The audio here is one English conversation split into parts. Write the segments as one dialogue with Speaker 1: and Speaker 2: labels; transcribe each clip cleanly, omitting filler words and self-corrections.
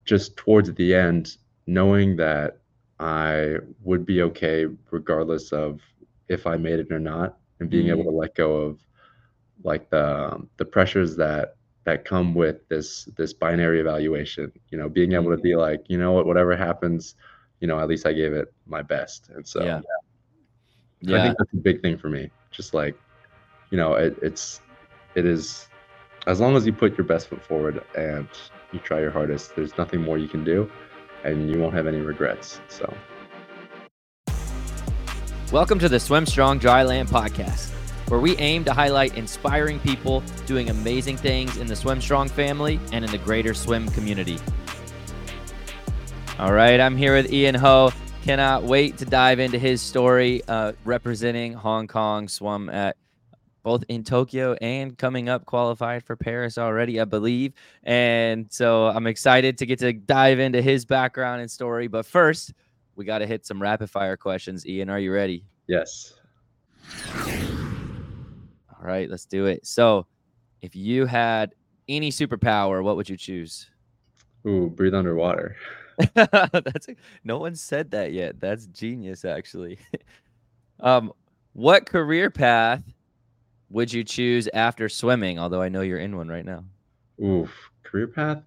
Speaker 1: just towards the end, knowing that I would be okay regardless of if I made it or not, and being able to
Speaker 2: Mm,
Speaker 1: let go of like the pressures that come with this binary evaluation, being able to
Speaker 2: mm,
Speaker 1: be like, you know what, whatever happens, at least I gave it my best. And so
Speaker 2: yeah.
Speaker 1: I
Speaker 2: Yeah.
Speaker 1: think that's a big thing for me. Just like, it is, as long as you put your best foot forward and you try your hardest, there's nothing more you can do and you won't have any regrets. So
Speaker 2: Welcome to the Swim Strong Dryland podcast, where we aim to highlight inspiring people doing amazing things in the Swim Strong family and in the greater swim community. All right, I'm here with Ian Ho. Cannot wait to dive into his story representing Hong Kong. Swum at both in Tokyo and coming up qualified for Paris already, I believe. And so I'm excited to get to dive into his background and story. But first, we got to hit some rapid fire questions. Ian, are you ready?
Speaker 1: yes.
Speaker 2: All right, let's do it. So, if you had any superpower, what would you choose?
Speaker 1: Ooh, breathe underwater.
Speaker 2: No one said that yet. That's genius, actually. um, what career path would you choose after swimming? Although I know you're in one right now.
Speaker 1: Oof, career path.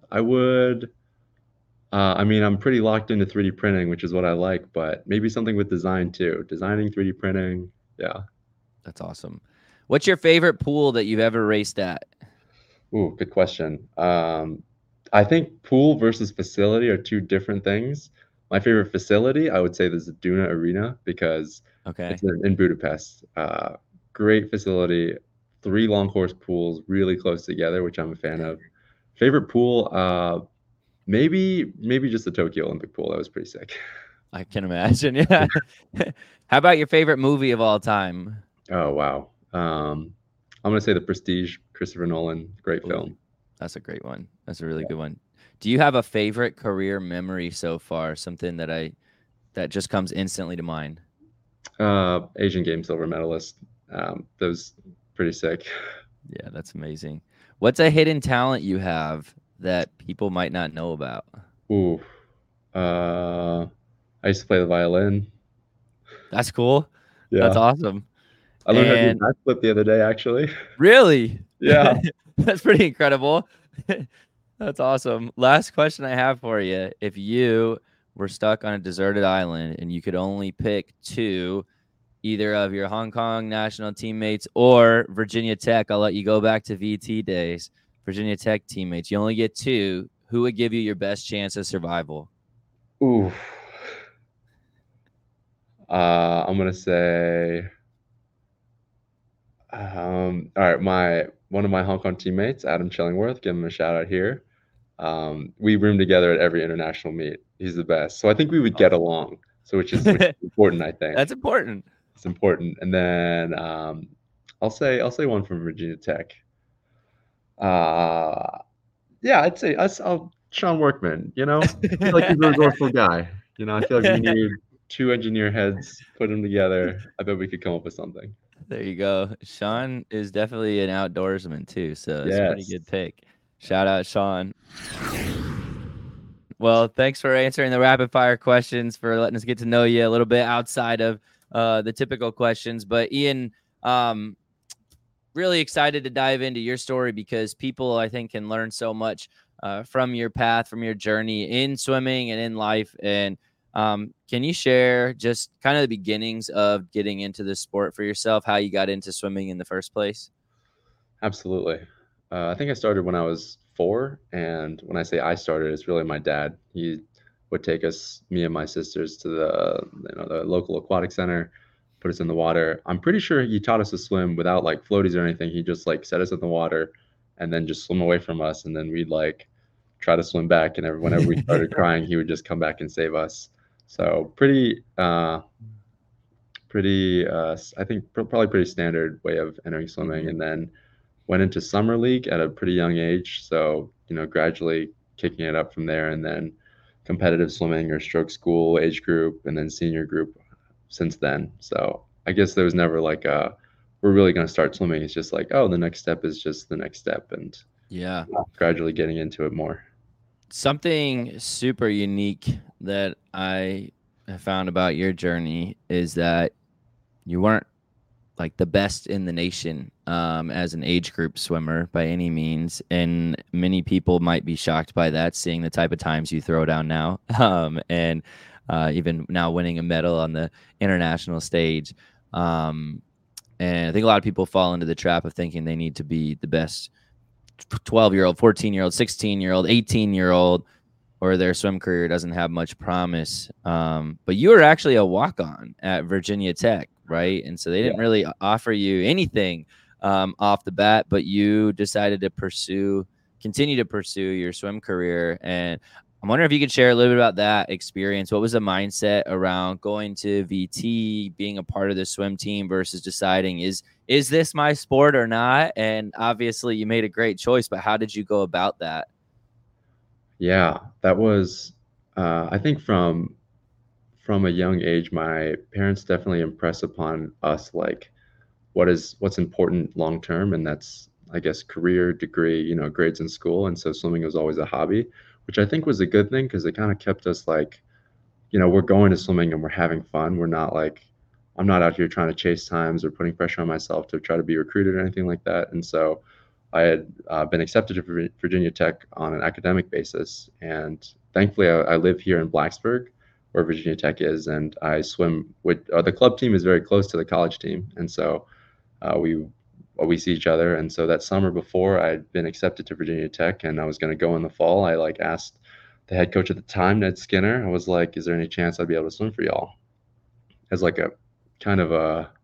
Speaker 1: I mean, I'm pretty locked into 3D printing, which is what I like, but maybe something with design too. Designing 3D printing. Yeah.
Speaker 2: That's awesome. What's your favorite pool that you've ever raced at?
Speaker 1: Ooh, good question. I think pool versus facility are two different things. My favorite facility, I would say, is the Duna Arena because
Speaker 2: Okay.
Speaker 1: it's in Budapest. Great facility, three long course pools, really close together, which I'm a fan of. Favorite pool, maybe just the Tokyo Olympic pool. That was pretty sick.
Speaker 2: I can imagine. Yeah. How about your favorite movie of all time?
Speaker 1: Oh wow. I'm gonna say The Prestige, Christopher Nolan, great
Speaker 2: Ooh,
Speaker 1: film.
Speaker 2: that's a great one. That's a really good one. Do you have a favorite career memory so far? Something that just comes instantly to mind?
Speaker 1: Asian Games silver medalist. That was pretty sick.
Speaker 2: Yeah, that's amazing. What's a hidden talent you have that people might not know about?
Speaker 1: Ooh, uh, I used to play the violin.
Speaker 2: That's cool. That's
Speaker 1: Yeah,
Speaker 2: awesome.
Speaker 1: I learned how to do
Speaker 2: And
Speaker 1: a backflip the other day, actually.
Speaker 2: really,
Speaker 1: Yeah.
Speaker 2: that's pretty incredible. That's awesome. Last question I have for you. If you were stuck on a deserted island and you could only pick two, either of your Hong Kong national teammates or Virginia Tech, I'll let you go back to VT days. Virginia Tech teammates, you only get two. Who would give you your best chance of survival?
Speaker 1: Ooh. I'm gonna say, all right, my one of my Hong Kong teammates, Adam Chillingworth, give him a shout out here. We room together at every international meet. He's the best. So I think we would get
Speaker 2: Awesome.
Speaker 1: along. So which is important, I think.
Speaker 2: That's important.
Speaker 1: It's important. And then I'll say one from Virginia Tech. Uh yeah, I'd say Sean Workman, I feel like he's a resourceful guy. I feel like we need two engineer heads, put them together. I bet we could come up with something.
Speaker 2: There you go. Sean is definitely an outdoorsman too, so it's a pretty
Speaker 1: Yes.
Speaker 2: good pick. Shout out Sean. Well, thanks for answering the rapid fire questions, for letting us get to know you a little bit outside of the typical questions. But Ian, um, really excited to dive into your story because people, I think, can learn so much from your path, from your journey in swimming and in life. And can you share just kind of the beginnings of getting into the sport for yourself, how you got into swimming in the first place?
Speaker 1: Absolutely. I think I started when I was 4, and when I say I started, it's really my dad. He would take us, me and my sisters, to the local aquatic center, put us in the water. I'm pretty sure he taught us to swim without like floaties or anything. He just like set us in the water and then just swim away from us, and then we'd like try to swim back. And whenever we started crying, he would just come back and save us. So pretty I think probably pretty standard way of entering swimming.
Speaker 2: Mhm.
Speaker 1: And then went into summer league at a pretty young age, so gradually kicking it up from there, and then competitive swimming or stroke school age group, and then senior group since then. So I guess there was never like a we're really going to start swimming. It's just like, oh, the next step is just the next step, and
Speaker 2: Yeah.
Speaker 1: gradually getting into it more.
Speaker 2: Something super unique that I have found about your journey is that you weren't like the best in the nation as an age group swimmer by any means. And many people might be shocked by that, seeing the type of times you throw down now. And even now winning a medal on the international stage. Um, and I think a lot of people fall into the trap of thinking they need to be the best 12-year-old, 14-year-old, 16-year-old, 18-year-old, or their swim career doesn't have much promise. But you were actually a walk-on at Virginia Tech, right? And so they didn't
Speaker 1: Yeah.
Speaker 2: really offer you anything off the bat, but you decided to continue to pursue your swim career. And I'm wondering if you could share a little bit about that experience. What was the mindset around going to VT, being a part of the swim team versus deciding is this my sport or not? And obviously you made a great choice, but how did you go about that?
Speaker 1: Yeah, that was, I think from a young age, my parents definitely impress upon us like what's important long term, and that's I guess career, degree, grades in school. And so swimming was always a hobby, which I think was a good thing because it kind of kept us like, we're going to swimming and we're having fun. We're not like I'm not out here trying to chase times or putting pressure on myself to try to be recruited or anything like that. And so I had been accepted to Virginia Tech on an academic basis, and thankfully I live here in Blacksburg, where Virginia Tech is, and I swim with the club team is very close to the college team, and so we see each other. And so that summer before I'd been accepted to Virginia Tech, and I was going to go in the fall, I like asked the head coach at the time, Ned Skinner. I was like, "Is there any chance I'd be able to swim for y'all?" As like a kind of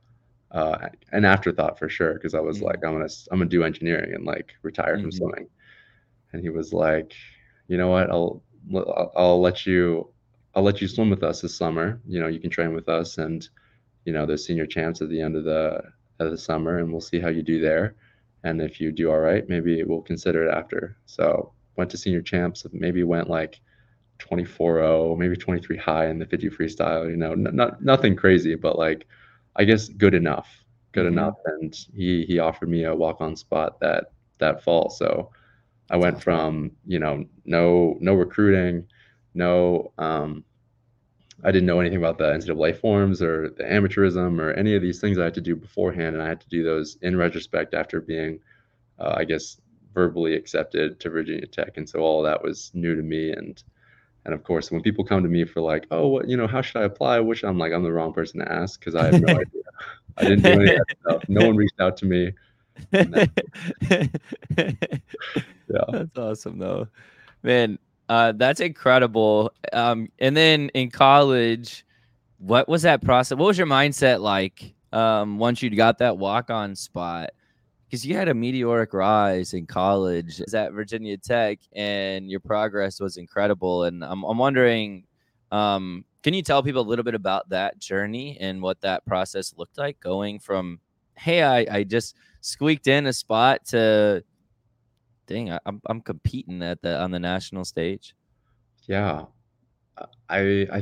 Speaker 1: an afterthought for sure, because I was like, I'm gonna do engineering and like retire from
Speaker 2: Mm-hmm.
Speaker 1: swimming. And he was like, "You know what? I'll let you swim with us this summer. You can train with us, and there's senior champs at the end of the summer, and we'll see how you do there. And if you do all right, maybe we'll consider it after." So went to senior champs, maybe went like 24-0, maybe 23 high in the 50 freestyle. Nothing crazy, but like I guess good enough, good
Speaker 2: Mm-hmm.
Speaker 1: enough. And he offered me a walk on spot that fall. So I
Speaker 2: That's
Speaker 1: went
Speaker 2: awesome.
Speaker 1: from no recruiting, no I didn't know anything about the NCAA forms or the amateurism or any of these things I had to do beforehand, and I had to do those in retrospect after being, I guess, verbally accepted to Virginia Tech, and so all of that was new to me. And of course, when people come to me for like, oh, how should I apply? Which I'm like, I'm the wrong person to ask because I have no idea. I didn't do any of that stuff. No one reached out to me, and then yeah,
Speaker 2: That's awesome though. Man, that's incredible. And then in college, what was that process? What was your mindset like once you got that walk-on spot? Because you had a meteoric rise in college is at Virginia Tech, and your progress was incredible. And I'm wondering, can you tell people a little bit about that journey and what that process looked like, going from, hey, I just squeaked in a spot to, dang, I'm competing at the on the national stage.
Speaker 1: yeah. I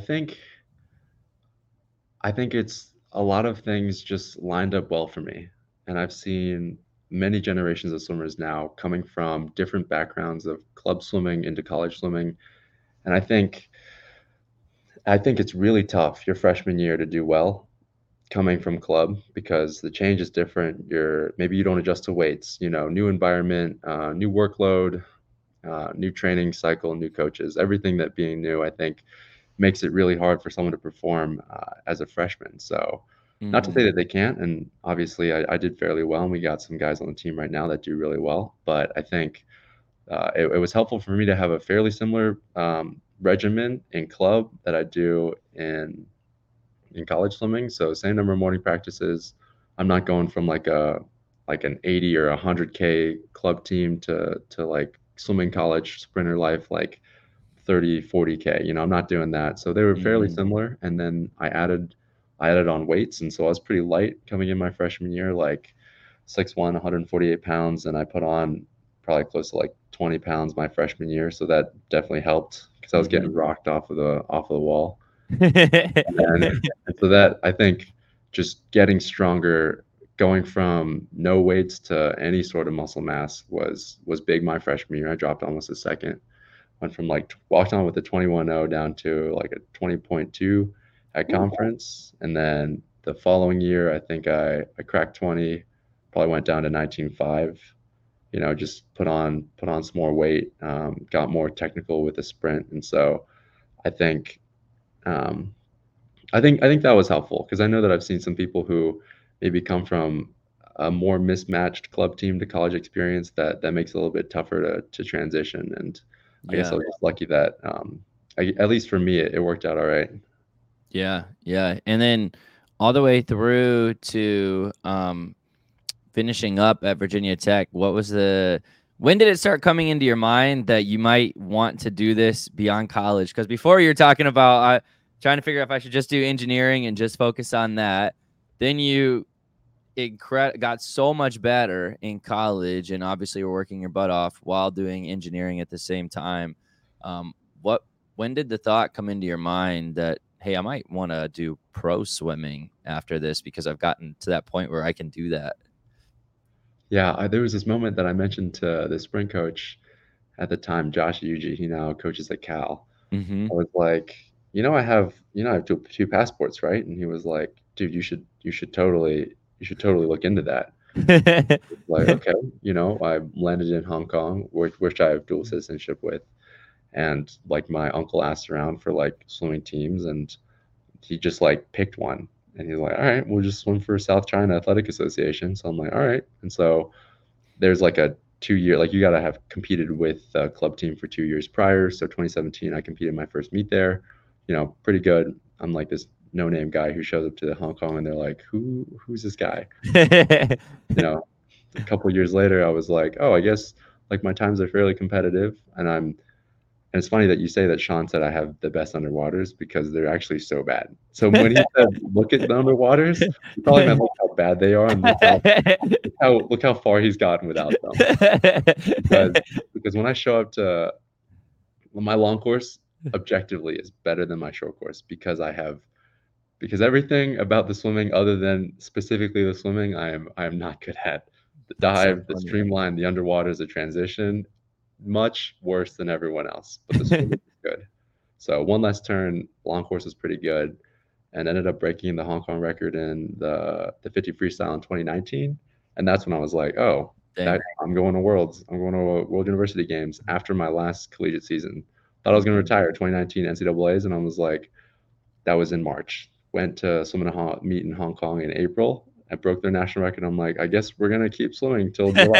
Speaker 1: think it's a lot of things just lined up well for me. And I've seen many generations of swimmers now coming from different backgrounds of club swimming into college swimming. And I think it's really tough your freshman year to do well coming from club because the change is different. Maybe you don't adjust to weights, new environment, new workload, new training cycle, new coaches, everything that being new, I think makes it really hard for someone to perform as a freshman. So, not to say
Speaker 2: Mm-hmm.
Speaker 1: that they can't, and obviously I did fairly well, and we got some guys on the team right now that do really well. But I think it was helpful for me to have a fairly similar regimen in club that I do in college swimming. So same number of morning practices. I'm not going from like an 80 or 100K club team to like swimming college sprinter life like 30, 40K. I'm not doing that. So they were fairly
Speaker 2: Mm-hmm.
Speaker 1: similar. And then I added on weights. And so I was pretty light coming in my freshman year, like 6'1", 148 pounds. And I put on probably close to like 20 pounds my freshman year. So that definitely helped because I was
Speaker 2: Mm-hmm.
Speaker 1: getting rocked off of the wall. And so that I think just getting stronger, going from no weights to any sort of muscle mass was big my freshman year. I dropped almost a second. went from like walked on with a 21.0 down to like a 20.2 at conference. And then the following year, I think I cracked 20, probably went down to 19.5. Just put on some more weight, got more technical with the sprint, and so I think um, I think that was helpful because I know that I've seen some people who maybe come from a more mismatched club team to college experience that makes it a little bit tougher to transition. And I guess I
Speaker 2: Yeah.
Speaker 1: was just lucky that at least for me it worked out all right.
Speaker 2: Yeah. Yeah. And then all the way through to finishing up at Virginia Tech, when did it start coming into your mind that you might want to do this beyond college? Because before you're talking about trying to figure out if I should just do engineering and just focus on that. Then you got so much better in college, and obviously you're working your butt off while doing engineering at the same time. Um, what when did the thought come into your mind that, hey, I might want to do pro swimming after this because I've gotten to that point where I can do that?
Speaker 1: Yeah, there was this moment that I mentioned to the sprint coach at the time, Josh Yuji. He now coaches at Cal.
Speaker 2: Mm-hmm.
Speaker 1: I was like, I have two passports, right? And he was like, dude, you should totally look into that. Like, okay, I landed in Hong Kong, which I have dual citizenship with, and like my uncle asked around for like swimming teams, and he just like picked one, and he's like, all right, we'll just swim for South China Athletic Association. So I'm like, all right, and so there's like a 2 year, like you got to have competed with a club team for 2 years prior. So 2017, I competed my first meet there, pretty good. I'm like this no name guy who shows up to Hong Kong and they're like, who's this guy? You know, a couple years later, I was like, oh, I guess like my times are fairly competitive. And it's funny that you say that Sean said I have the best underwaters because they're actually so bad. So when he said, look at the underwaters, he probably meant look how bad they are and look how far he's gotten without them. Because because when I show up to my long course, objectively is better than my short course because everything about the swimming, other than specifically the swimming, I am not good at. The
Speaker 2: That's so
Speaker 1: dive, the
Speaker 2: funny.
Speaker 1: streamline, the underwaters, the transition, much worse than everyone else. But the swimming is good. So one less turn, long course was pretty good, and ended up breaking the Hong Kong record in the 50 freestyle in 2019. And that's when I was like, oh,
Speaker 2: Dang.
Speaker 1: that I'm going to Worlds. I'm going to World University Games after my last collegiate season. Thought I was going to retire 2019 NCAA's, and I was like, that was in March. Went to swim in a meet in Hong Kong in April. I broke their national record. I'm like, I guess we're gonna keep swimming till July.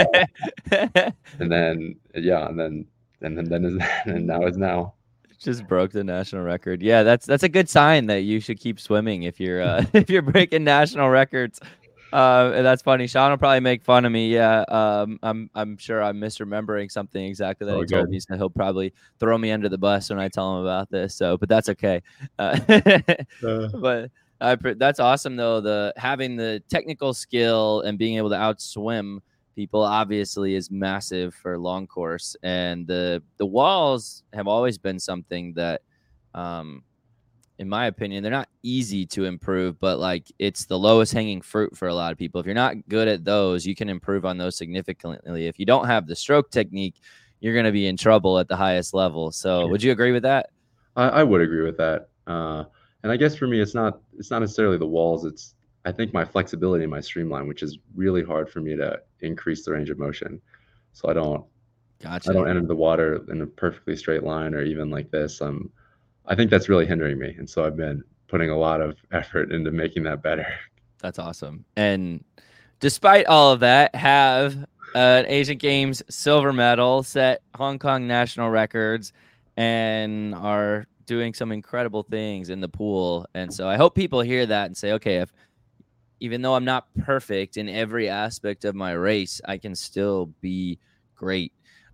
Speaker 1: And then yeah, and then is and now is now.
Speaker 2: Just broke the national record. Yeah, that's a good sign that you should keep swimming if you're if you're breaking national records. And that's funny. Sean will probably make fun of me. Yeah. I'm sure I'm misremembering something exactly that
Speaker 1: Oh,
Speaker 2: he told
Speaker 1: good.
Speaker 2: me. So he'll probably throw me under the bus when I tell him about this. So, but that's okay. Uh,
Speaker 1: Uh,
Speaker 2: but that's awesome though. The having the technical skill and being able to outswim people obviously is massive for long course, and the walls have always been something that um in my opinion, they're not easy to improve, but like it's the lowest hanging fruit for a lot of people. If you're not good at those, you can improve on those significantly. If you don't have the stroke technique, you're going to be in trouble at the highest level. So,
Speaker 1: sure.
Speaker 2: would you agree with that?
Speaker 1: I would agree with that. And I guess for me, it's not necessarily the walls. It's I think my flexibility and my streamline, which is really hard for me to increase the range of motion. So I don't
Speaker 2: Gotcha.
Speaker 1: enter the water in a perfectly straight line or even like this. I think that's really hindering me, and so I've been putting a lot of effort into making that better.
Speaker 2: That's awesome. And despite all of that, have an Asian Games silver medal, set Hong Kong national records, and are doing some incredible things in the pool. And so I hope people hear that and say, okay, if even though I'm not perfect in every aspect of my race, I can still be great.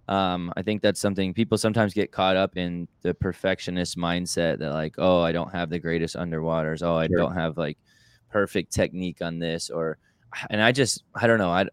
Speaker 2: I think that's something people sometimes get caught up in, the perfectionist mindset that like, oh, I don't have the greatest underwaters. Oh, I
Speaker 1: Sure.
Speaker 2: don't have like perfect technique on this, and I don't know.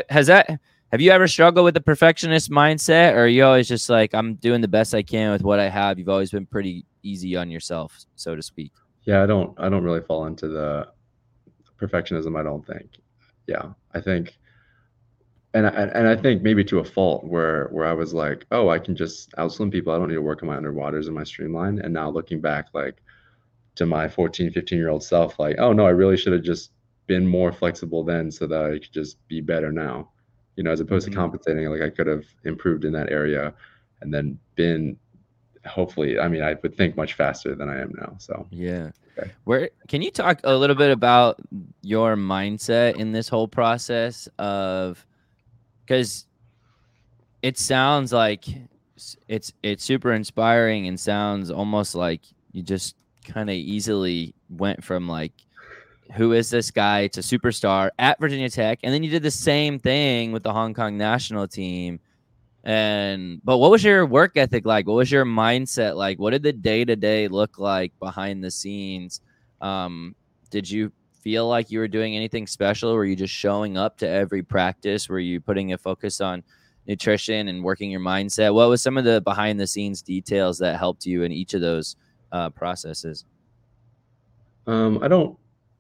Speaker 2: Have you ever struggled with the perfectionist mindset, or are you always just like, I'm doing the best I can with what I have? You've always been pretty easy on yourself, so to speak.
Speaker 1: Yeah, I don't really fall into the perfectionism, I don't think. Yeah, I think and I think maybe to a fault where I was like, oh, I can just outswim people. I don't need to work on my underwaters and my streamline. And now looking back, like to my 14, 15-year-old self, like, oh no, I really should have just been more flexible then so that I could just be better now. As opposed to
Speaker 2: Mhm.
Speaker 1: compensating, like I could have improved in that area and then been hopefully, I mean, I would think much faster than I am now. So,
Speaker 2: Yeah.
Speaker 1: okay.
Speaker 2: Where can you talk a little bit about your mindset in this whole process of, because it sounds like it's super inspiring and sounds almost like you just kind of easily went from like, who is this guy, to superstar at Virginia Tech, and then you did the same thing with the Hong Kong national team. But what was your work ethic like? What was your mindset like? What did the day to day look like behind the scenes? Um, did you feel like you were doing anything special? Were you just showing up to every practice? Were you putting a focus on nutrition and working your mindset? What was some of the behind the scenes details that helped you in each of those processes?
Speaker 1: I don't,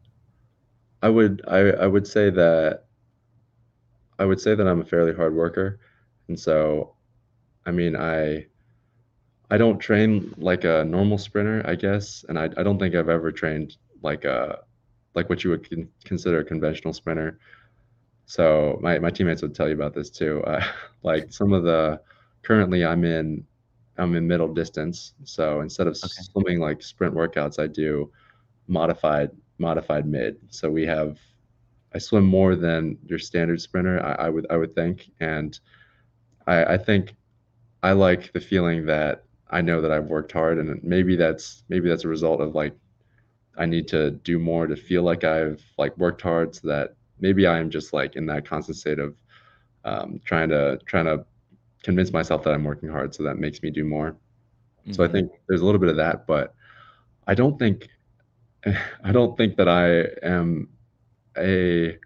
Speaker 1: I would say that I'm a fairly hard worker. And so, I mean, I don't train like a normal sprinter, I guess, and I don't think I've ever trained like what you would consider a conventional sprinter. So my teammates would tell you about this too. Like some of the currently I'm in middle distance. So instead of
Speaker 2: Okay.
Speaker 1: swimming like sprint workouts, I do modified modified mid. So I swim more than your standard sprinter, I would think, and I think I like the feeling that I know that I've worked hard, and maybe that's a result of like I need to do more to feel like I've like worked hard, so that maybe I am just like in that constant state of trying to convince myself that I'm working hard, so that makes me do more. So I
Speaker 2: Mm-hmm.
Speaker 1: think there's a little bit of that, but I don't think I don't think that I am a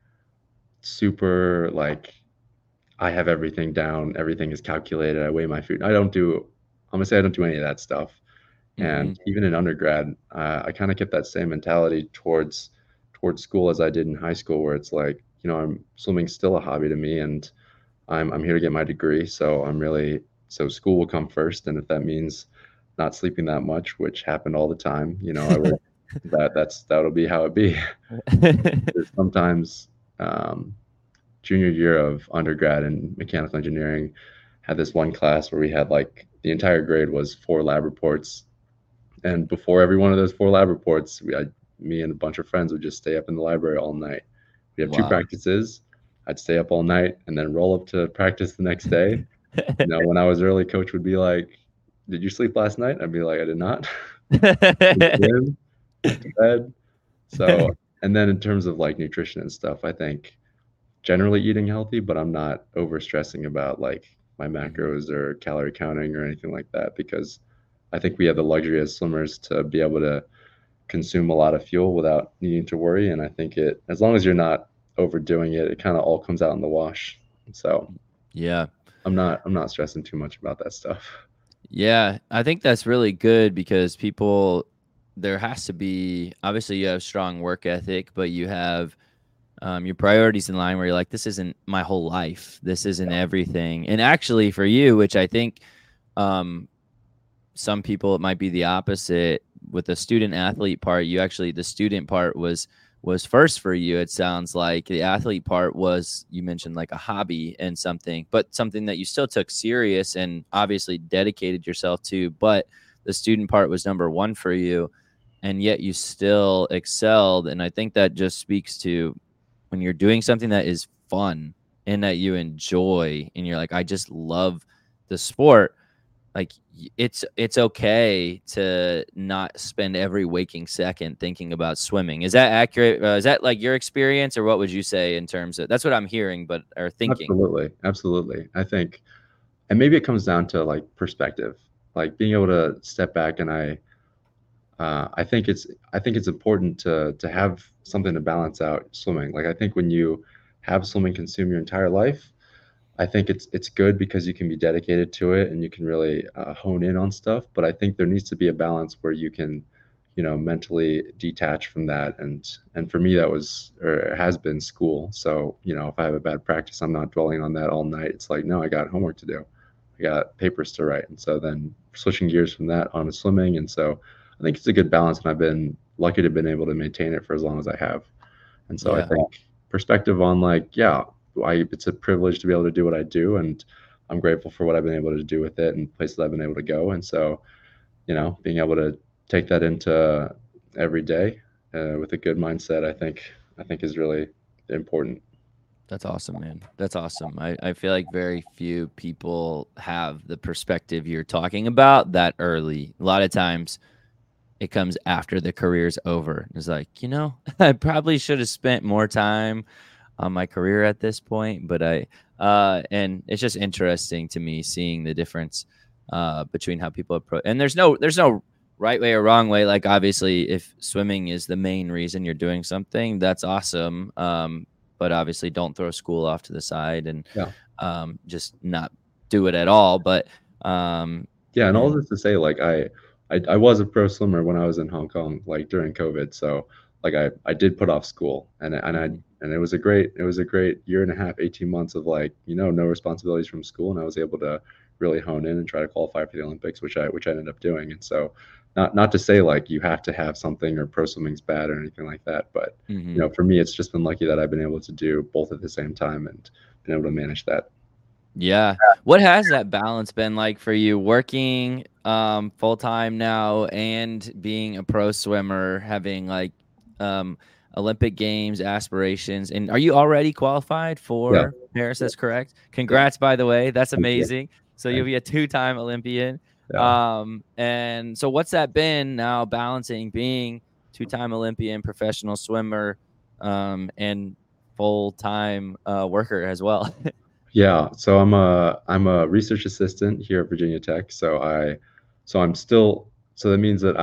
Speaker 1: super like I have everything down, everything is calculated. I weigh my food. I'm gonna say I don't do any of that stuff.
Speaker 2: Mm-hmm.
Speaker 1: And even in undergrad, I kind of kept that same mentality towards school as I did in high school, where it's like, I'm swimming's still a hobby to me, and I'm here to get my degree. So school will come first, and if that means not sleeping that much, which happened all the time, I would that'll be how it be. There's sometimes um, junior year of undergrad in mechanical engineering had this one class where we had like the entire grade was 4 lab reports, and before every one of those 4 lab reports, me and a bunch of friends would just stay up in the library all night. We have two
Speaker 2: Wow.
Speaker 1: practices. I'd stay up all night and then roll up to practice the next day. When I was early, coach would be like, "Did you sleep last night?" I'd be like, "I did not." Went to the gym, went to bed. So, and then in terms of like nutrition and stuff, I think generally eating healthy, but I'm not over stressing about like my
Speaker 2: Mhm.
Speaker 1: macros or calorie counting or anything like that, because I think we have the luxury as swimmers to be able to consume a lot of fuel without needing to worry. And I think as long as you're not overdoing it, it kind of all comes out in the wash. So
Speaker 2: Yeah.
Speaker 1: I'm not stressing too much about that stuff.
Speaker 2: Yeah, I think that's really good because there has to be, obviously, you have strong work ethic, but you have your priorities in line where you're like, this isn't my whole life. This isn't everything. And actually, for you, which I think um, some people it might be the opposite with the student athlete part, the student part was first for you. It sounds like the athlete part was, you mentioned, like a hobby and something, but something that you still took serious and obviously dedicated yourself to, but the student part was number one for you, and yet you still excelled. And I think that just speaks to when you're doing something that is fun and that you enjoy and you're like, I just love the sport, like it's okay to not spend every waking second thinking about swimming. Is that accurate? Is that like your experience, or what would you say in terms of, that's what I'm hearing, but or thinking?
Speaker 1: Absolutely, absolutely. I think, and maybe it comes down to like perspective, like being able to step back. And I think it's important to have something to balance out swimming. Like I think when you have swimming consume your entire life, I think it's good because you can be dedicated to it and you can really hone in on stuff. But I think there needs to be a balance where mentally detach from that. And for me, that was, or has been, school. So, if I have a bad practice, I'm not dwelling on that all night. It's like, no, I got homework to do. I got papers to write. And so then switching gears from that onto swimming. And so I think it's a good balance, and I've been lucky to have been able to maintain it for as long as I have. And so I
Speaker 2: Yeah.
Speaker 1: think perspective on, like, yeah, it's a privilege to be able to do what I do, and I'm grateful for what I've been able to do with it and places I've been able to go. And so, being able to take that into every day with a good mindset, I think is really important.
Speaker 2: That's awesome, man. That's awesome. I feel like very few people have the perspective you're talking about that early. A lot of times it comes after the career's over. It's like, I probably should have spent more time on my career at this point, but and it's just interesting to me seeing the difference between how people approach. And there's no right way or wrong way. Like, obviously, if swimming is the main reason you're doing something, that's awesome. But obviously, don't throw school off to the side and
Speaker 1: Yeah.
Speaker 2: just not do it at all. But
Speaker 1: Yeah, and all
Speaker 2: and
Speaker 1: this to say, like, I was a pro swimmer when I was in Hong Kong, like during COVID. So like I did put off school,
Speaker 2: Mhm.
Speaker 1: and it was a great year and a half, 18 months of, like, no responsibilities from school, and I was able to really hone in and try to qualify for the Olympics, which I ended up doing. And so not to say like you have to have something or pro swimming's bad or anything like that, but
Speaker 2: Mhm.
Speaker 1: for me, it's just been lucky that I've been able to do both at the same time and been able to manage that.
Speaker 2: Yeah. What has that balance been like for you, working full time now and being a pro swimmer, having like um Olympic Games aspirations? And are you already qualified
Speaker 1: Yeah.
Speaker 2: for Paris? That's correct.
Speaker 1: Yeah.
Speaker 2: Congrats, by the way. That's
Speaker 1: Thank you.
Speaker 2: amazing. So you'll
Speaker 1: Thank
Speaker 2: be a two-time Olympian.
Speaker 1: Yeah.
Speaker 2: And so what's that been now, balancing being two-time Olympian, professional swimmer, and full-time worker as well?
Speaker 1: Yeah, so I'm a research assistant here at Virginia Tech. So that means that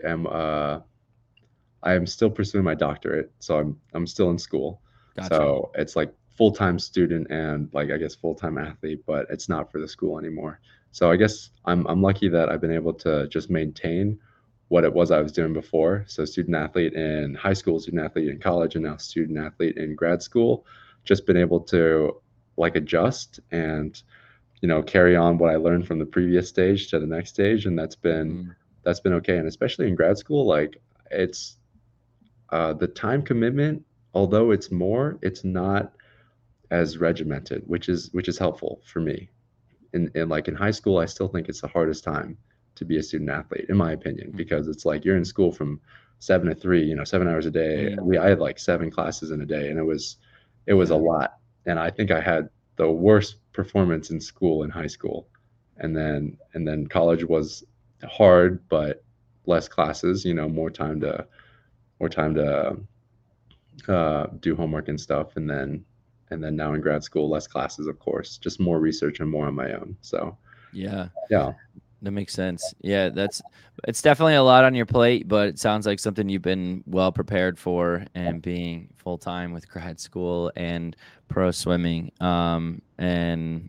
Speaker 1: I am still pursuing my doctorate. So I'm still in school.
Speaker 2: Gotcha.
Speaker 1: So it's like full-time student and, like, I guess, full-time athlete, but it's not for the school anymore. So I guess I'm lucky that I've been able to just maintain what it was I was doing before. So student athlete in high school, student athlete in college, and now student athlete in grad school. Just been able to, like, adjust and carry on what I learned from the previous stage to the next stage, and
Speaker 2: Mhm.
Speaker 1: that's been okay. And especially in grad school, like, it's the time commitment, although it's not as regimented, which is helpful for me. In like in high school, I still think it's the hardest time to be a student athlete, in my opinion,
Speaker 2: Mm,
Speaker 1: because it's like you're in school from 7 to 3, 7 hours a day.
Speaker 2: mm,
Speaker 1: I had like 7 classes in a day, and it was a
Speaker 2: yeah.
Speaker 1: lot. And I think I had the worst performance in school in high school, and then college was hard, but less classes, more time to do homework and stuff, and then now in grad school, less classes, of course, just more research and more on my own. So
Speaker 2: Yeah.
Speaker 1: yeah.
Speaker 2: That makes sense. Yeah, it's definitely a lot on your plate, but it sounds like something you've been well prepared for, and being full time with grad school and pro swimming. And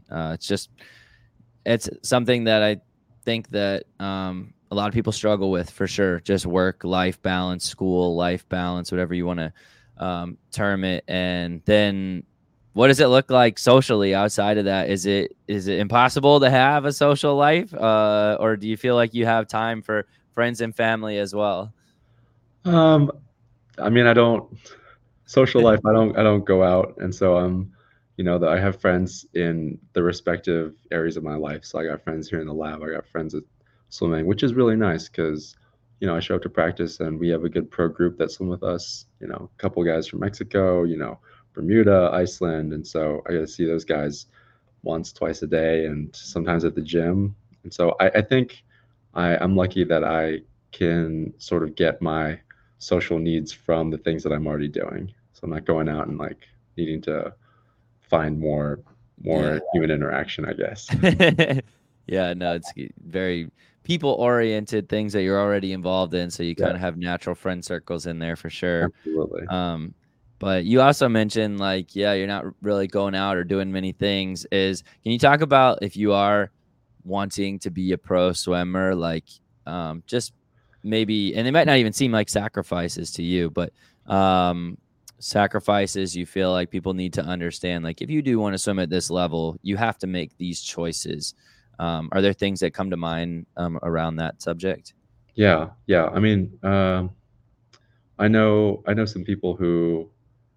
Speaker 2: it's something that I think that a lot of people struggle with, for sure. Just work life balance, school life balance, whatever you want to term it. And then what does it look like socially outside of that? Is it impossible to have a social life, or do you feel like you have time for friends and family as well?
Speaker 1: um I mean, I don't social life, I don't go out. And so I have friends in the respective areas of my life. So I got friends here in the lab, I got friends at swimming, which is really nice because I show up to practice and we have a good pro group that swim with us, a couple guys from Mexico, Bermuda, Iceland. And so I get to see those guys once, twice a day, and sometimes at the gym. And so I think I'm lucky that I can sort of get my social needs from the things that I'm already doing. So I'm not going out and, like, needing to find more
Speaker 2: Yeah.
Speaker 1: human interaction, I guess.
Speaker 2: Yeah, no, it's very people oriented things that you're already involved in, so you
Speaker 1: Yeah,
Speaker 2: kind of have natural friend circles in there for sure.
Speaker 1: absolutely.
Speaker 2: Um, but you also mentioned, like, yeah, you're not really going out or doing many things. Can you talk about if you are wanting to be a pro swimmer, like, just maybe, and they might not even seem like sacrifices to you, but sacrifices you feel like people need to understand. Like if you do want to swim at this level, you have to make these choices. Are there things that come to mind around that subject?
Speaker 1: Yeah, yeah. I mean, I know some people who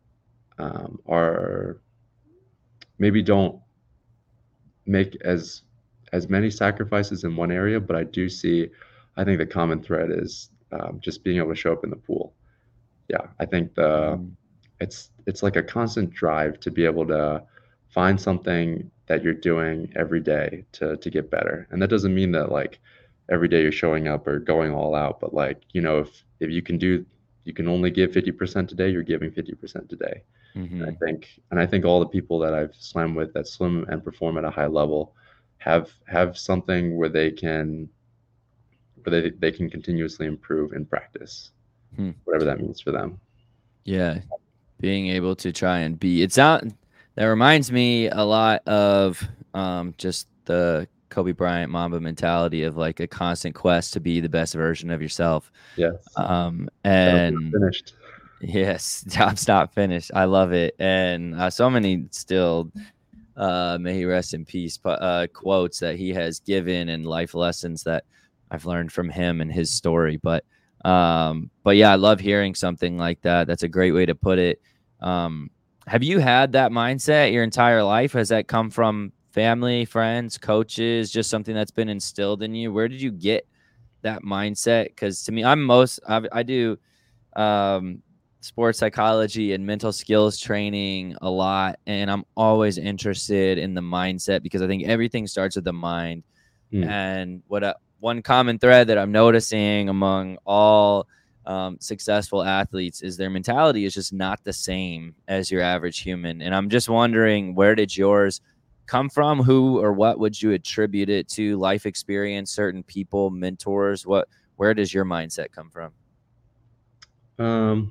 Speaker 1: are maybe don't make as many sacrifices in one area, but I do see. I think the common thread is just being able to show up in the pool. Yeah, I think
Speaker 2: Mhm.
Speaker 1: it's like a constant drive to be able to find something that you're doing every day to get better. And that doesn't mean that like every day you're showing up or going all out, but like, if you can only give 50% today, you're giving 50% today.
Speaker 2: Mhm.
Speaker 1: And I think all the people that I've swam with that swim and perform at a high level have something where they can continuously improve in practice,
Speaker 2: Hmm.
Speaker 1: whatever that means for them.
Speaker 2: Yeah, being able to try and be it's out that reminds me a lot of just the Kobe Bryant Mamba mentality of like a constant quest to be the best version of yourself.
Speaker 1: Yes. Job's not
Speaker 2: And
Speaker 1: finished.
Speaker 2: yes, job's not finished. I love it. And so many still may he rest in peace quotes that he has given and life lessons that I've learned from him and his story. But yeah, I love hearing something like that. That's a great way to put it. Have you had that mindset your entire life? Has that come from family, friends, coaches, just something that's been instilled in you? Where did you get that mindset? Because to me, I do um, sports psychology and mental skills training a lot. And I'm always interested in the mindset because I think everything starts with the mind.
Speaker 1: Mm,
Speaker 2: And one common thread that I'm noticing among all successful athletes is their mentality is just not the same as your average human. And I'm just wondering, where did yours come from? Who or what would you attribute it to? Life experience, certain people, mentors? Where does your mindset come from?
Speaker 1: um,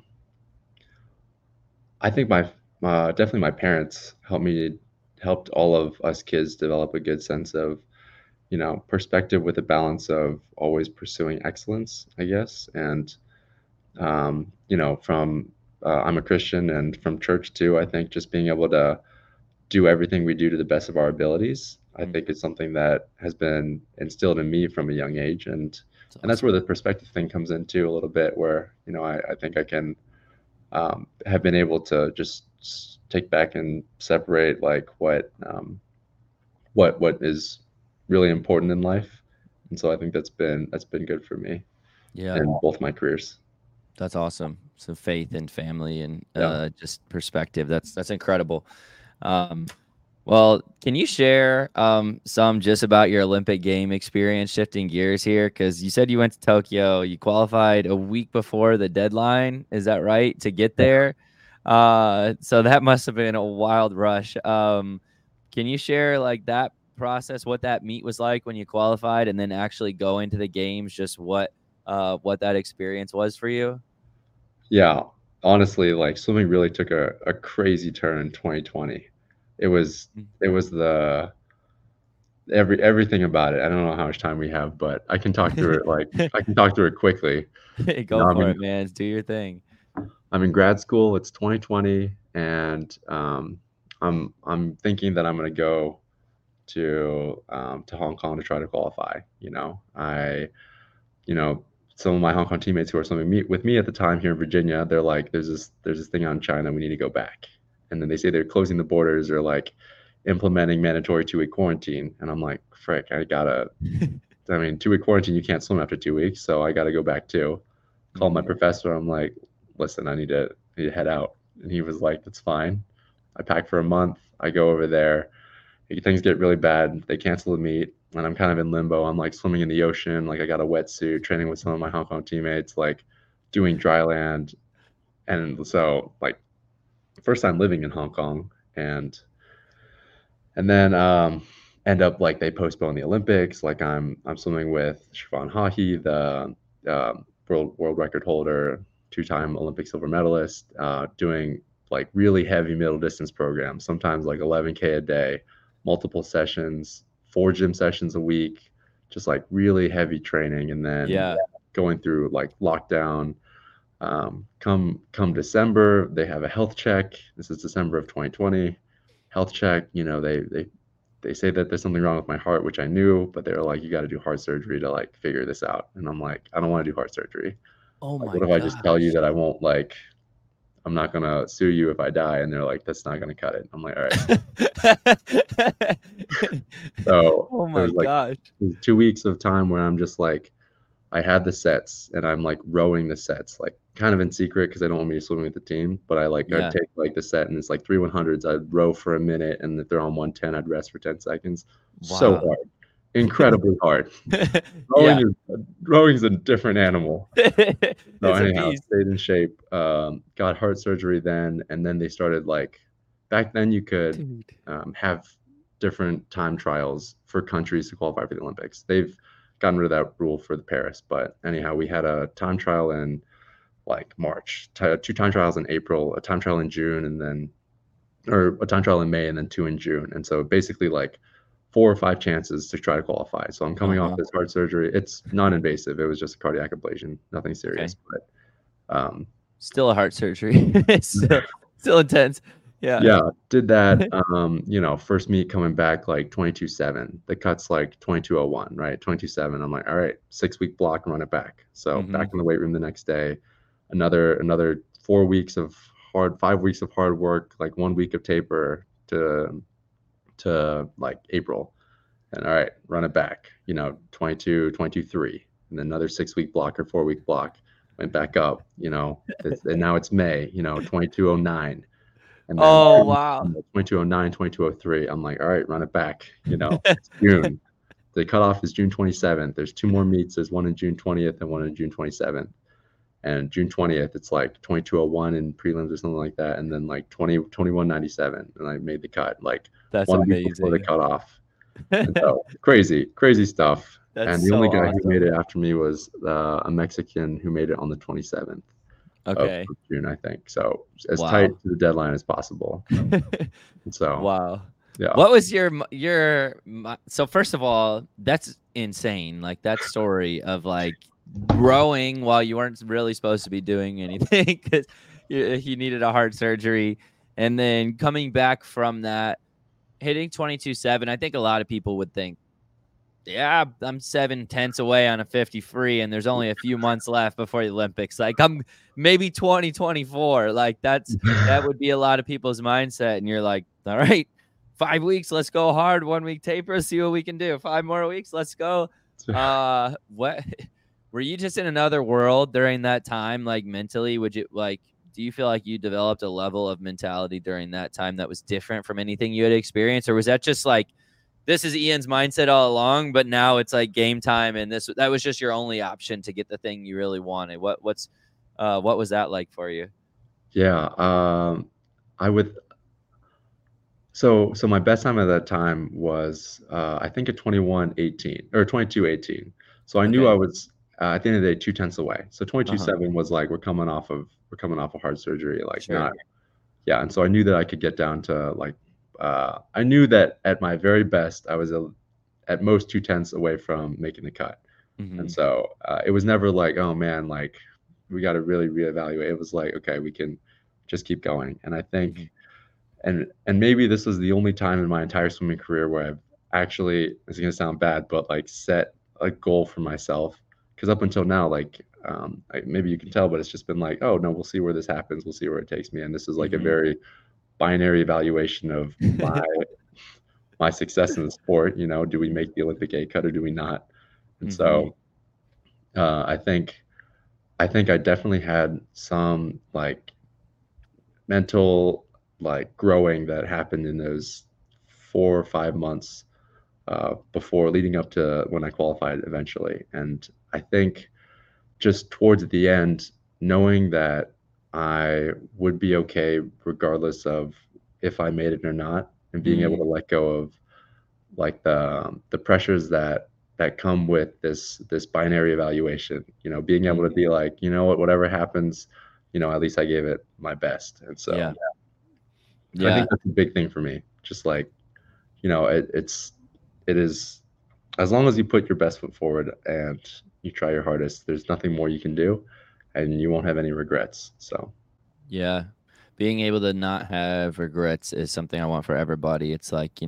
Speaker 1: I think definitely my parents helped all of us kids develop a good sense of, perspective with a balance of always pursuing excellence, I guess. And, from I'm a Christian and from church too, I think just being able to do everything we do to the best of our abilities, I
Speaker 2: Mm,
Speaker 1: think is something that has been instilled in me from a young age.
Speaker 2: that's
Speaker 1: And that's where
Speaker 2: awesome.
Speaker 1: the perspective thing comes into a little bit, where, I think I can have been able to just take back and separate like what is really important in life. And so I think that's been good for me
Speaker 2: Yeah.
Speaker 1: in both my careers.
Speaker 2: That's awesome. So faith and family and
Speaker 1: Yeah.
Speaker 2: just perspective. That's incredible. Um, well, can you share some just about your Olympic game experience? Shifting gears here, because you said you went to Tokyo. You qualified a week before the deadline. Is that right to get there? So that must have been a wild rush. Can you share like that process, what that meet was like when you qualified, and then actually going to the games? Just what that experience was for you?
Speaker 1: Yeah. Honestly, like swimming really took a crazy turn in 2020. It was the everything about it. I don't know how much time we have, but I can talk through it quickly. You know,
Speaker 2: Go
Speaker 1: I'm
Speaker 2: for
Speaker 1: in
Speaker 2: it, man. Do your thing.
Speaker 1: I'm in grad school. It's 2020, and I'm thinking that I'm gonna go to Hong Kong to try to qualify. You know, some of my Hong Kong teammates who are swimming with me at the time here in Virginia, they're like, there's this thing out in China, we need to go back. And then they say they're closing the borders or like implementing mandatory 2-week quarantine. And I'm like, frick, I mean, 2-week quarantine, you can't swim after 2 weeks, so I gotta go back too. Called my
Speaker 2: Mhm.
Speaker 1: professor. I'm like, listen, I need to head out. And he was like, that's fine. I pack for a month. I go over there. Things get really bad. They cancel the meet, and I'm kind of in limbo. I'm like swimming in the ocean, like I got a wetsuit, training with some of my Hong Kong teammates, like doing dry land. And so, like, first time living in Hong Kong, and then end up like they postpone the Olympics. Like I'm swimming with Siobhan Hahi, the world record holder, two-time Olympic silver medalist, doing like really heavy middle distance programs, sometimes like 11K a day, multiple sessions, 4 gym sessions a week, just like really heavy training. And then
Speaker 2: Yeah.
Speaker 1: going through like lockdown. Come December, they have a health check. This is December of 2020. Health check. They say that there's something wrong with my heart, which I knew, but they're like, you got to do heart surgery to like figure this out. And I'm like, I don't want to do heart surgery.
Speaker 2: Oh
Speaker 1: Like,
Speaker 2: my
Speaker 1: what if I just tell you
Speaker 2: gosh.
Speaker 1: that I won't like, I'm not gonna sue you if I die? And they're like, that's not gonna cut it. I'm like, all right. So
Speaker 2: Oh
Speaker 1: it
Speaker 2: my
Speaker 1: was like
Speaker 2: gosh.
Speaker 1: 2 weeks of time where I'm just like, I had the sets and I'm like rowing the sets, like kind of in secret because I don't want me to swim with the team. But I'd
Speaker 2: Yeah.
Speaker 1: take like the set and it's like 3 100s. I'd row for a minute and if they're on 110, I'd rest for 10 seconds. So
Speaker 2: Wow.
Speaker 1: hard, incredibly hard.
Speaker 2: Yeah.
Speaker 1: Rowing's a different animal. So
Speaker 2: It's a
Speaker 1: anyhow,
Speaker 2: beast.
Speaker 1: stayed in shape. Got heart surgery then, and then they started like back then you could
Speaker 2: Dude.
Speaker 1: have different time trials for countries to qualify for the Olympics. They've gotten rid of that rule for the Paris, but anyhow, we had a time trial in like March, two time trials in April, a time trial in June, and then or a time trial in May, and then two in June. And so basically like 4 or 5 chances to try to qualify. So I'm coming off
Speaker 2: Uh-huh.
Speaker 1: this heart surgery. It's non-invasive. It was just a cardiac ablation, nothing
Speaker 2: Okay.
Speaker 1: serious. But
Speaker 2: Still a heart surgery. It's still intense. Yeah.
Speaker 1: yeah, did that. First meet coming back like 22.7. The cut's like 22.01, right? 22.7. I'm like, all right, 6 week block, run it back. So back
Speaker 2: Hmm.
Speaker 1: in the weight room the next day. Another 4 weeks of 5 weeks of hard work, like 1 week of taper to like April. And all right, run it back, 22.3. And then another 6 week block or 4 week block. Went back up, and now it's May, 22.09. And then
Speaker 2: Oh wow.
Speaker 1: 2209, 2203. I'm like, all right, run it back. It's June. The cutoff is June 27th. There's 2 more meets. There's one in June 20th and one in June 27th. And June 20th, it's like 2201 in prelims or something like that. And then like 2197. And I made the cut like
Speaker 2: That's
Speaker 1: 1 week before the
Speaker 2: amazing.
Speaker 1: cutoff. And so crazy, crazy stuff. And
Speaker 2: That's
Speaker 1: the only
Speaker 2: so
Speaker 1: guy who made
Speaker 2: awesome.
Speaker 1: it after me was a Mexican who made it on the 27th of
Speaker 2: Okay.
Speaker 1: June, I think. So as tight
Speaker 2: Wow.
Speaker 1: to the deadline as possible. And so,
Speaker 2: Wow.
Speaker 1: yeah.
Speaker 2: What was so first of all, that's insane. Like that story of like growing while you weren't really supposed to be doing anything because you needed a heart surgery, and then coming back from that, hitting 22.7. I think a lot of people would think, yeah, I'm 7/10 away on a 50 free, and there's only a few months left before the Olympics. Like I'm maybe 2024. Like that would be a lot of people's mindset. And you're like, all right, 5 weeks, let's go hard. 1 week taper, see what we can do. 5 more weeks, let's go. What were you just in another world during that time? Like mentally, would you like? Do you feel like you developed a level of mentality during that time that was different from anything you had experienced, or was that just like, this is Ian's mindset all along, but now it's like game time, and that was just your only option to get the thing you really wanted? What was that like for you?
Speaker 1: Yeah, I would so my best time at that time was, I think at 21:18 or 22:18. So I knew I
Speaker 2: Okay.
Speaker 1: was, at the end of the day, 2/10 away. So
Speaker 2: Uh-huh.
Speaker 1: 22.7 was like, we're coming off of hard surgery, like, not
Speaker 2: Sure.
Speaker 1: yeah, and so I knew that I could get down to, like, I knew that at my very best, I was, at most 2/10 away from making the cut. And
Speaker 2: Hmm.
Speaker 1: so, it was never like, "Oh, man, like, we gotta really reevaluate." It was like, "Okay, we can just keep going." And I
Speaker 2: Hmm.
Speaker 1: think and maybe this was the only time in my entire swimming career where I've actually, it's gonna sound bad, but, like, set a goal for myself. Because up until now, like, maybe you can tell, but it's just been like, "Oh, no, we'll see where this happens. We'll see where it takes me." And this is like a
Speaker 2: Hmm.
Speaker 1: very binary evaluation of my success in the sport. Do we make the Olympic A cut or do we not? And
Speaker 2: Hmm.
Speaker 1: so, I think I definitely had some like mental like growing that happened in those 4 or 5 months before leading up to when I qualified eventually. And I think just towards the end, knowing that I would be okay regardless of if I made it or not, and being able to
Speaker 2: Hmm.
Speaker 1: let go of like the pressures that come with this binary evaluation, being able to
Speaker 2: Hmm.
Speaker 1: be like, whatever happens, at least I gave it my best. And so
Speaker 2: Yeah.
Speaker 1: I
Speaker 2: Yeah.
Speaker 1: think that's a big thing for me. Just like, it is as long as you put your best foot forward and you try your hardest. There's nothing more you can do, and you won't have any regrets. So
Speaker 2: Yeah. Being able to not have regrets is something I want for everybody. It's like,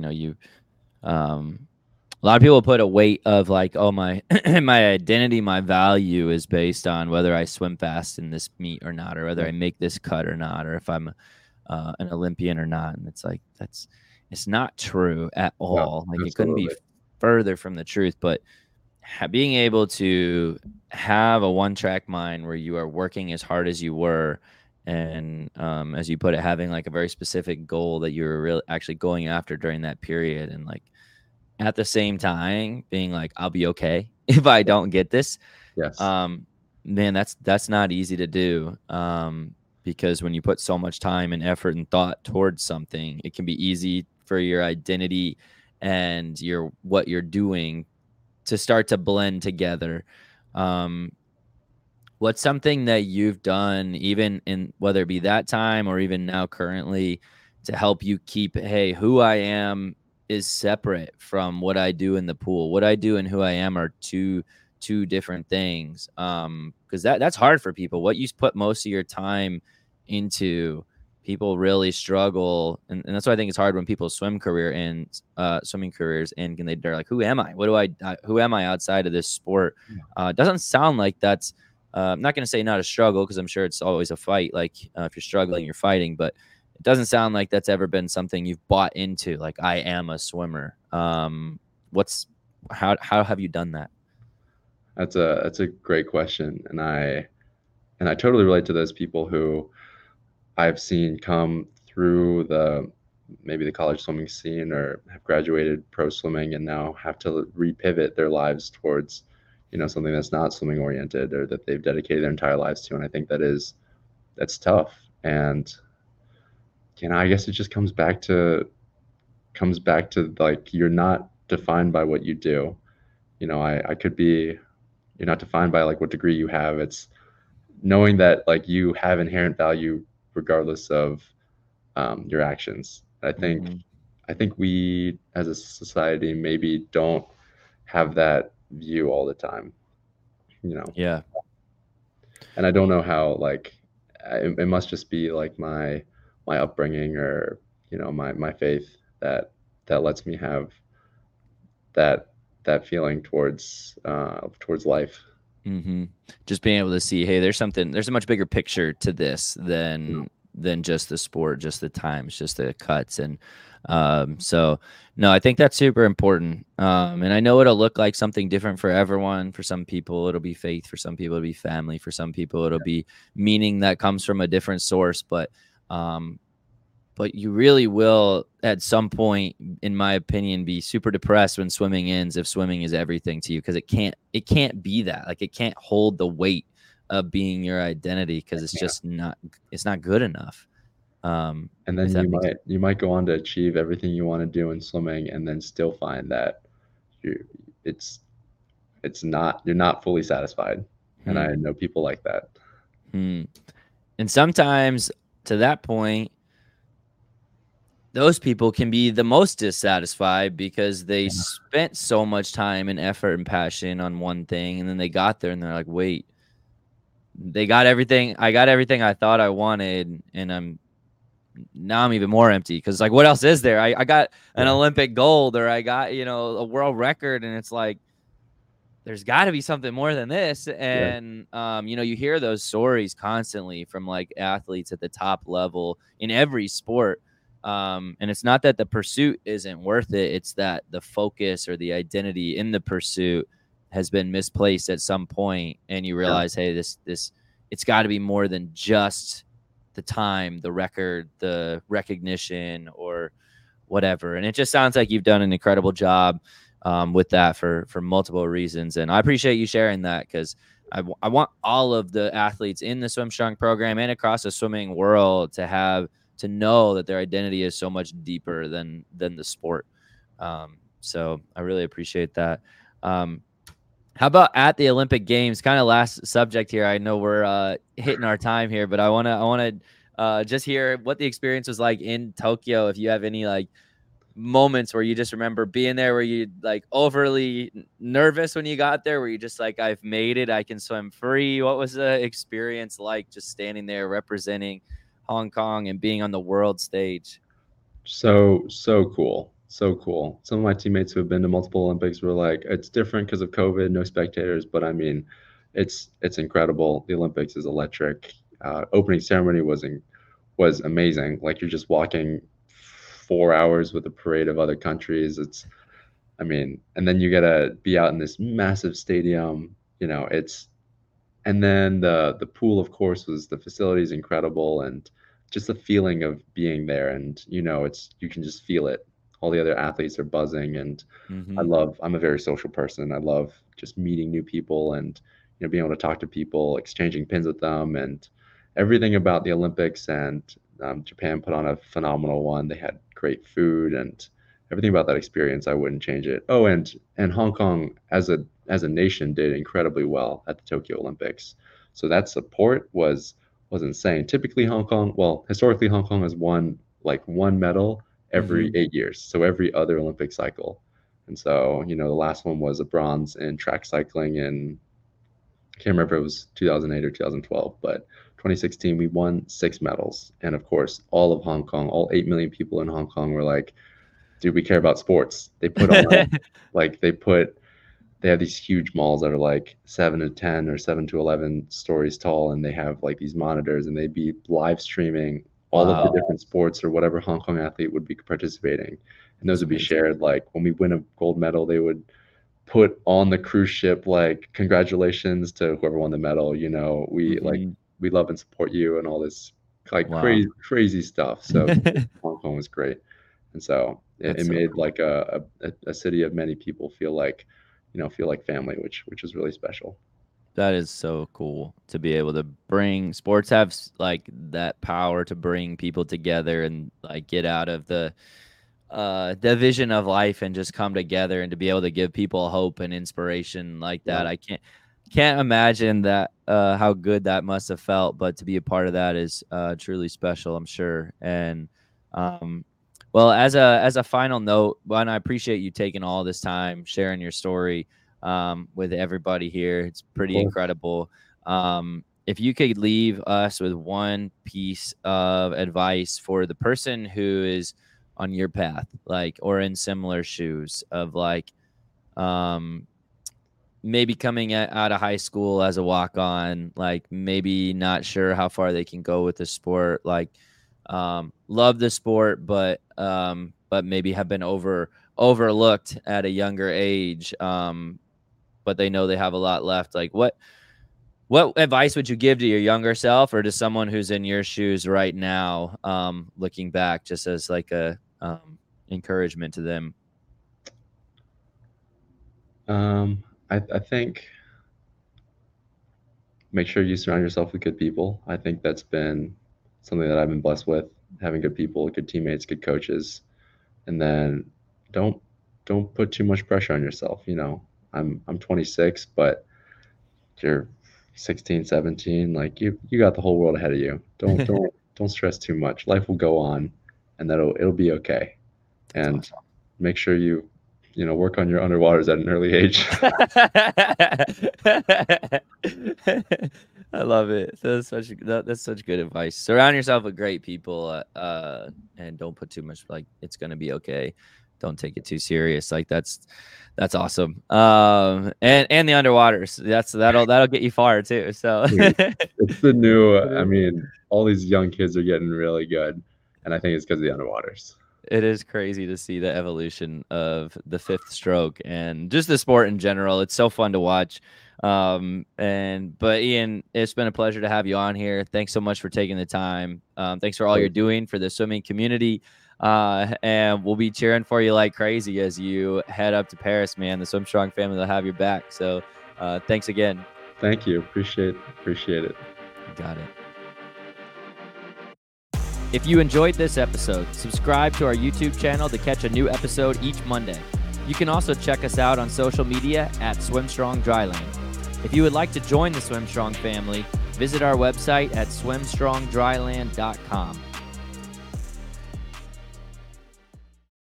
Speaker 2: um, a lot of people put a weight of like, oh, my my identity, my value is based on whether I swim fast in this meet or not, or whether
Speaker 1: yeah,
Speaker 2: I make this cut or not, or if I'm an Olympian or not. And it's like it's not true at
Speaker 1: no,
Speaker 2: all. Like it couldn't be
Speaker 1: absolutely.
Speaker 2: further from the truth. But being able to have a one-track mind where you are working as hard as you were, and as you put it, having like a very specific goal that you were really actually going after during that period, and like at the same time being like, I'll be okay if I
Speaker 1: Yeah.
Speaker 2: don't get this.
Speaker 1: Yes.
Speaker 2: um Man, that's not easy to do, because when you put so much time and effort and thought towards something, it can be easy for your identity and your what you're doing to start to blend together. um what's something that you've done, even in whether it be that time or even now currently, to help you keep, hey, who I am is separate from what I do in the pool? What I do and who I am are two different things. Because that's hard for people. What you put most of your time into, people really struggle, and that's why I think it's hard when people swimming careers and they're like, who am I? What do who am I outside of this sport? It doesn't sound like that's I'm not going to say not a struggle, because I'm sure it's always a fight. Like if you're struggling, you're fighting, but it doesn't sound like that's ever been something you've bought into. Like, I am a swimmer. What's how have you done that?
Speaker 1: That's a great question, and I totally relate to those people who I've seen come through the maybe the college swimming scene or have graduated pro swimming and now have to repivot their lives towards, something that's not swimming oriented or that they've dedicated their entire lives to. And I think that's tough. And I guess it just comes back to like you're not defined by what you do. I could be You're not defined by like what degree you have. It's knowing that like you have inherent value regardless of your actions.
Speaker 2: Mm-hmm.
Speaker 1: I think we as a society maybe don't have that view all the time, you know.
Speaker 2: Yeah.
Speaker 1: And I don't know how like it must just be like my upbringing or my faith that lets me have that feeling towards life.
Speaker 2: Mm-hmm. Just being able to see, hey, there's a much bigger picture to this than just the sport, just the times, just the cuts. And so no, I think that's super important. And I know it'll look like something different for everyone. For some people it'll be faith, for some people it'll be family, for some people it'll be meaning that comes from a different source. Um but you really will at some point, in my opinion, be super depressed when swimming ends, if swimming is everything to you, because it can't be that. Like, it can't hold the weight of being your identity, because it's
Speaker 1: Yeah.
Speaker 2: just not it's not good enough.
Speaker 1: And
Speaker 2: If
Speaker 1: then
Speaker 2: that makes
Speaker 1: you might go on to achieve everything you want to do in swimming and then still find that you it's not you're not fully satisfied. And I
Speaker 2: hmm,
Speaker 1: know people like that.
Speaker 2: hmm. And sometimes, to that point, those people can be the most dissatisfied because they
Speaker 1: Yeah.
Speaker 2: spent so much time and effort and passion on one thing, and then they got there and they're like, wait, they got everything. I got everything I thought I wanted, and I'm even more empty, because like, what else is there? I got an
Speaker 1: Yeah.
Speaker 2: Olympic gold, or I got, a world record, and it's like, there's got to be something more than this.
Speaker 1: Yeah.
Speaker 2: And you hear those stories constantly from like athletes at the top level in every sport. And it's not that the pursuit isn't worth it, it's that the focus or the identity in the pursuit has been misplaced at some point, and you
Speaker 1: Yeah.
Speaker 2: realize, hey, this it's got to be more than just the time, the record, the recognition, or whatever. And it just sounds like you've done an incredible job with that for multiple reasons. And I appreciate you sharing that, because I want all of the athletes in the Swim Strong program and across the swimming world to know that their identity is so much deeper than the sport. So I really appreciate that. Um, how about at the Olympic Games? Kind of last subject here. I know we're hitting our time here, but I wanna just hear what the experience was like in Tokyo. If you have any like moments where you just remember being there? Were you like overly nervous when you got there? Were you just like, I've made it, I can swim free? What was the experience like just standing there representing Hong Kong and being on the world stage?
Speaker 1: So cool. So cool. Some of my teammates who have been to multiple Olympics were like, it's different because of COVID, no spectators, but I mean, it's incredible. The Olympics is electric. Opening ceremony was amazing. Like you're just walking 4 hours with a parade of other countries. I mean, and then you gotta be out in this massive stadium. And then the pool, of course, was the facility is incredible, and just the feeling of being there, and you can just feel it. All the other athletes are buzzing, and
Speaker 2: Mm-hmm.
Speaker 1: I'm a very social person. I love just meeting new people and being able to talk to people, exchanging pins with them, and everything about the Olympics. And Japan put on a phenomenal one. They had great food and everything about that experience. I wouldn't change it. Oh, and Hong Kong as a nation did incredibly well at the Tokyo Olympics. So that support was insane. Typically, historically, Hong Kong has won like one medal every
Speaker 2: Mm-hmm.
Speaker 1: 8 years, so every other Olympic cycle. And so, the last one was a bronze in track cycling in, I can't remember if it was 2008 or 2012, but 2016 we won 6 medals. And of course, all of Hong Kong, all 8 million people in Hong Kong were like, dude, we care about sports. They put on like they have these huge malls that are like 7 to 10 or 7 to 11 stories tall, and they have like these monitors, and they'd be live streaming all of the
Speaker 2: Wow,
Speaker 1: different sports or whatever Hong Kong athlete would be participating, and those
Speaker 2: that's
Speaker 1: would be
Speaker 2: amazing.
Speaker 1: shared. Like when we win a gold medal, they would put on the cruise ship like congratulations to whoever won the medal.
Speaker 2: Mm-hmm.
Speaker 1: We love and support you and all this like
Speaker 2: Wow.
Speaker 1: crazy stuff. So Hong Kong was great. And so it
Speaker 2: That's so
Speaker 1: made
Speaker 2: cool.
Speaker 1: like a city of many people feel like family, which is really special.
Speaker 2: That is so cool to be able to bring sports have like that power to bring people together and like get out of the division of life and just come together and to be able to give people hope and inspiration like
Speaker 1: Yeah.
Speaker 2: that. I can't imagine that how good that must have felt, but to be a part of that is truly special, I'm sure. And um well, as a final note, one, I appreciate you taking all this time sharing your story with everybody here. It's
Speaker 1: Of
Speaker 2: pretty
Speaker 1: course.
Speaker 2: incredible. If you could leave us with one piece of advice for the person who is on your path, like, or in similar shoes of like, um, maybe coming out of high school as a walk on, like maybe not sure how far they can go with the sport, like, love the sport, but maybe have been overlooked at a younger age. But they know they have a lot left. Like what advice would you give to your younger self or to someone who's in your shoes right now, looking back, just as like a encouragement to them?
Speaker 1: I think make sure you surround yourself with good people. I think that's been something that I've been blessed with, having good people, good teammates, good coaches. And then don't don't put too much pressure on yourself. I'm 26, but you're 16, 17. Like you got the whole world ahead of you. Don't stress too much. Life will go on, and it'll be okay.
Speaker 2: That's
Speaker 1: And
Speaker 2: awesome.
Speaker 1: make sure you work on your underwaters at an early age.
Speaker 2: I love it. That's such good advice. Surround yourself with great people, and don't put too much. Like it's gonna be okay. Don't take it too serious. Like that's awesome. And the underwaters. That'll get you far too. So
Speaker 1: Dude, it's the new. I mean, all these young kids are getting really good, and I think it's because of the underwaters.
Speaker 2: it is crazy to see the evolution of the fifth stroke and just the sport in general. It's so fun to watch. But Ian, it's been a pleasure to have you on here. Thanks so much for taking the time. Thanks for all you're doing for the swimming community. And we'll be cheering for you like crazy as you head up to Paris, man. The Swim Strong family will have your back. So thanks again.
Speaker 1: Thank you. Appreciate it.
Speaker 2: Got it. If you enjoyed this episode, subscribe to our YouTube channel to catch a new episode each Monday. You can also check us out on social media at SwimStrong Dryland. If you would like to join the SwimStrong family, visit our website at swimstrongdryland.com.